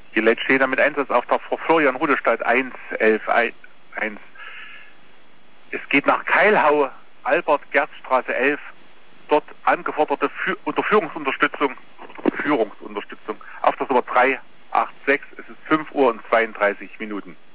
Die Leitstehender mit Einsatz auf der Florian Rudestadt 11111. Es geht nach Keilhau, Albert-Gerz-Straße 11. Dort angeforderte Führungsunterstützung auf der Nummer 386. Es ist 5 Uhr und 32 Minuten.